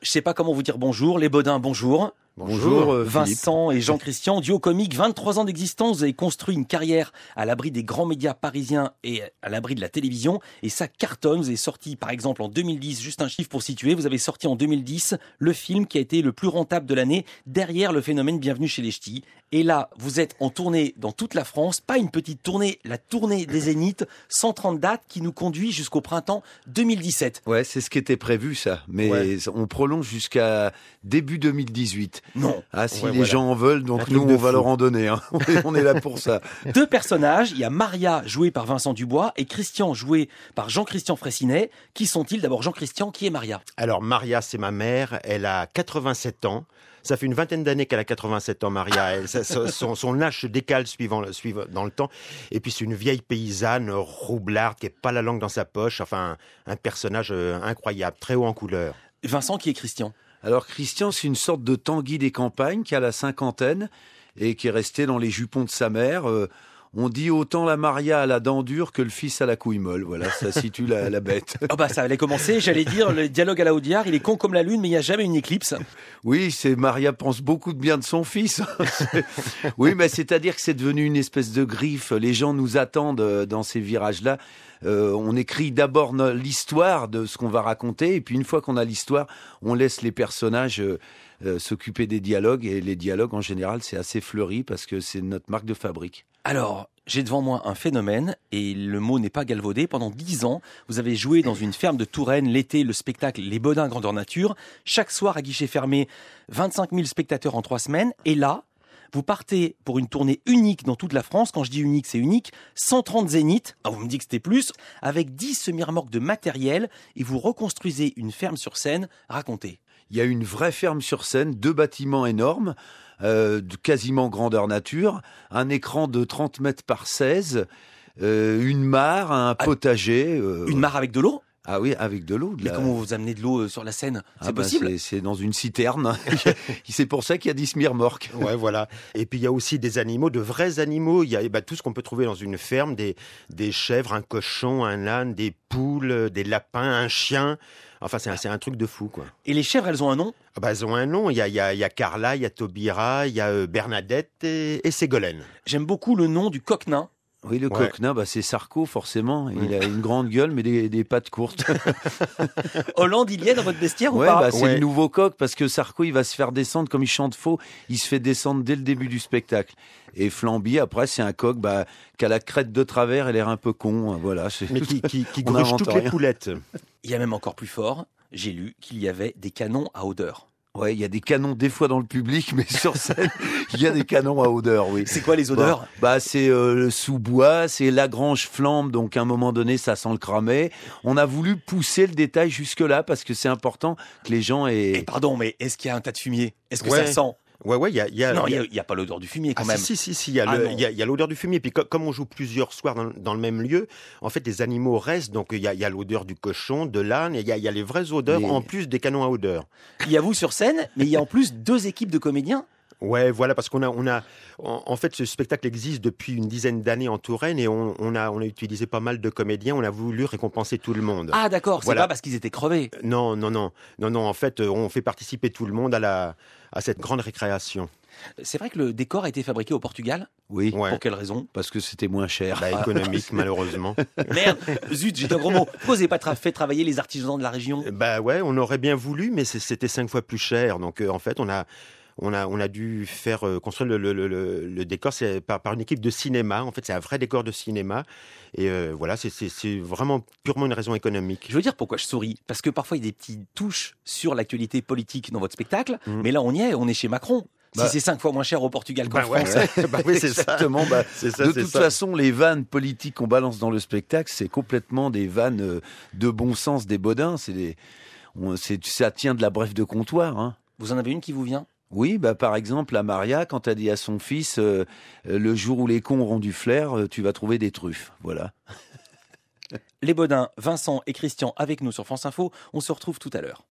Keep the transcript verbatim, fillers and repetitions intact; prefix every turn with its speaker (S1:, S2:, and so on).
S1: Je sais pas comment vous dire bonjour. Les Baudins, bonjour.
S2: Bonjour, euh,
S1: Vincent et Jean-Christian, duo comique, vingt-trois ans d'existence, vous avez construit une carrière à l'abri des grands médias parisiens et à l'abri de la télévision, et ça cartonne. Vous avez sorti, par exemple, en deux mille dix, juste un chiffre pour situer, vous avez sorti en deux mille dix le film qui a été le plus rentable de l'année, derrière le phénomène Bienvenue chez les Ch'tis. Et là, vous êtes en tournée dans toute la France, pas une petite tournée, la tournée des Zéniths, cent trente dates qui nous conduit jusqu'au printemps deux mille dix-sept.
S2: Ouais, c'est ce qui était prévu, ça. Mais ouais. On prolonge jusqu'à début deux mille dix-huit.
S1: Non.
S2: Ah, si
S1: ouais,
S2: les
S1: voilà.
S2: gens en veulent, donc nous, on va leur en donner. Hein. On est là pour ça.
S1: Deux personnages, il y a Maria, jouée par Vincent Dubois, et Christian, joué par Jean-Christian Fraissinet. Qui sont-ils? D'abord, Jean-Christian, qui est Maria?
S3: Alors, Maria, c'est ma mère. Elle a quatre-vingt-sept ans. Ça fait une vingtaine d'années qu'elle a quatre-vingt-sept ans, Maria. Elle, ça, son, son âge se décale suivant, suivant dans le temps. Et puis, c'est une vieille paysanne roublarde qui n'a pas la langue dans sa poche. Enfin, un, un personnage incroyable, très haut en couleur.
S1: Vincent, qui est Christian?
S2: Alors, Christian, c'est une sorte de Tanguy des campagnes qui a la cinquantaine et qui est resté dans les jupons de sa mère. Euh, On dit autant la Maria à la dent dure que le fils à la couille molle. Voilà, ça situe la, la bête.
S1: Oh bah ça allait commencer, j'allais dire, le dialogue à la Audiard, il est con comme la lune, mais il n'y a jamais une éclipse.
S2: Oui, c'est Maria pense beaucoup de bien de son fils. Oui, mais c'est-à-dire que c'est devenu une espèce de griffe. Les gens nous attendent dans ces virages-là. Euh, on écrit d'abord no- l'histoire de ce qu'on va raconter, et puis une fois qu'on a l'histoire, on laisse les personnages euh, euh, s'occuper des dialogues. Et les dialogues, en général, c'est assez fleuri parce que c'est notre marque de fabrique.
S1: Alors, j'ai devant moi un phénomène, et le mot n'est pas galvaudé. Pendant dix ans, vous avez joué dans une ferme de Touraine, l'été, le spectacle Les Baudins grandeur nature. Chaque soir, à guichet fermé, vingt-cinq mille spectateurs en trois semaines. Et là, vous partez pour une tournée unique dans toute la France. Quand je dis unique, c'est unique. cent trente zéniths, ah, vous me dites que c'était plus, avec dix semi-remorques de matériel, et vous reconstruisez une ferme sur scène. Racontez.
S2: Il y a une vraie ferme sur scène, deux bâtiments énormes, euh, de quasiment grandeur nature, un écran de trente mètres par seize, euh, une mare, un potager. Euh,
S1: Une mare avec de l'eau?
S2: Ah oui, avec de l'eau. De
S1: Mais
S2: la...
S1: comment vous amenez de l'eau sur la scène? C'est
S2: ah bah
S1: possible?
S2: c'est, c'est dans une citerne. C'est pour ça qu'il y a dix semi-remorques.
S3: Ouais, voilà. Et puis, il y a aussi des animaux, de vrais animaux. Il y a bah, tout ce qu'on peut trouver dans une ferme, des, des chèvres, un cochon, un âne, des poules, des lapins, un chien. Enfin, c'est un, c'est un truc de fou, quoi.
S1: Et les chèvres, elles ont un nom?
S3: Ah bah, elles ont un nom. Il y a, il y a, il y a Carla, il y a Taubira, il y a euh, Bernadette et, et Ségolène.
S1: J'aime beaucoup le nom du coq-nain.
S2: Oui, le
S3: Ouais.
S2: coq-nain, bah, c'est Sarko, forcément. Il a une grande gueule, mais des, des pattes courtes.
S1: Hollande, il y est dans votre vestiaire ou
S2: Ouais,
S1: pas?
S2: bah, c'est
S3: Ouais.
S2: le nouveau coq, parce que Sarko, il va se faire descendre, comme il chante faux, il se fait descendre dès le début du spectacle. Et Flamby, après, c'est un coq bah, qui a la crête de travers et l'air un peu con. hein, Voilà. C'est...
S3: Mais qui, qui, qui
S2: On
S3: gruge
S2: invente
S3: toutes
S2: rien.
S3: les poulettes.
S1: Il y a même encore plus fort, j'ai lu qu'il y avait des canons à odeur.
S2: Ouais, il y a des canons des fois dans le public, mais sur scène, il y a des canons à odeur, oui.
S1: C'est quoi les odeurs?
S2: Bah, bah c'est euh, le sous-bois, c'est Lagrange flambe, donc à un moment donné, ça sent le cramet. On a voulu pousser le détail jusque-là parce que c'est important que les gens aient...
S1: Et pardon, mais est-ce qu'il y a un tas de fumier? Est-ce que
S3: Ouais.
S1: ça sent?
S3: Ouais, ouais, il y a... il y a
S1: Non,
S3: il
S1: il
S3: y a-
S1: n'y a, il y a pas l'odeur du fumier quand
S3: Ah,
S1: même.
S3: si, si, si, il y a,
S1: Ah,
S3: le-
S1: non.
S3: il y a, il y a l'odeur du fumier. Puis co- comme on joue plusieurs soirs dans, dans le même lieu, en fait, les animaux restent. Donc, il y a, il y a l'odeur du cochon, de l'âne, et il y a, il y a les vraies odeurs
S2: Les-
S3: en plus des canons à odeur.
S1: Il y a vous sur scène, mais il y a en plus deux équipes de comédiens.
S3: Ouais, voilà, parce qu'on a, on a, en, en fait, ce spectacle existe depuis une dizaine d'années en Touraine et on, on a, on a utilisé pas mal de comédiens. On a voulu récompenser tout le monde.
S1: Ah d'accord, c'est
S3: Voilà.
S1: pas parce qu'ils étaient crevés.
S3: Non, non, non, non, non. En fait, on fait participer tout le monde à la, à cette grande récréation.
S1: C'est vrai que le décor a été fabriqué au Portugal.
S2: Oui,
S3: Ouais.
S1: Pour quelle raison?
S2: parce que c'était moins cher.
S3: Bah, économique, malheureusement.
S1: Merde, zut, j'ai un gros mot. Pourquoi vous n'avez pas tra- fait travailler les artisans de la région?
S3: Bah ouais, on aurait bien voulu, mais c'est- c'était cinq fois plus cher. Donc, euh, en fait, on a, on a, on a dû faire euh, construire le, le, le, le- le décor c'est par, par une équipe de cinéma. En fait, c'est un vrai décor de cinéma. Et euh, voilà, c'est- c'est c'est vraiment purement une raison économique.
S1: Je veux dire pourquoi je souris. Parce que parfois il y a des petites touches sur l'actualité politique dans votre spectacle.
S3: Mhm.
S1: Mais là on y est, on est chez Macron.
S2: Bah-
S1: Si c'est cinq fois moins cher au Portugal qu'en
S3: Bah ouais,
S1: France.
S3: bah oui, c'est ça.
S2: Exactement. Bah,
S3: C'est ça,
S2: de
S3: c'est
S2: toute
S3: ça.
S2: façon, les vannes politiques qu'on balance dans le spectacle, c'est complètement des vannes euh, de bon sens des Baudins. C'est des, on- c'est, ça tient de la brève de comptoir. Hein.
S1: Vous en avez une qui vous vient?
S2: Oui, bah par exemple, la Maria, quand elle dit à son fils, euh, euh, le jour où les cons auront du flair, euh, tu vas trouver des truffes. Voilà.
S1: Les Baudins, Vincent et Christian avec nous sur France Info. On se retrouve tout à l'heure.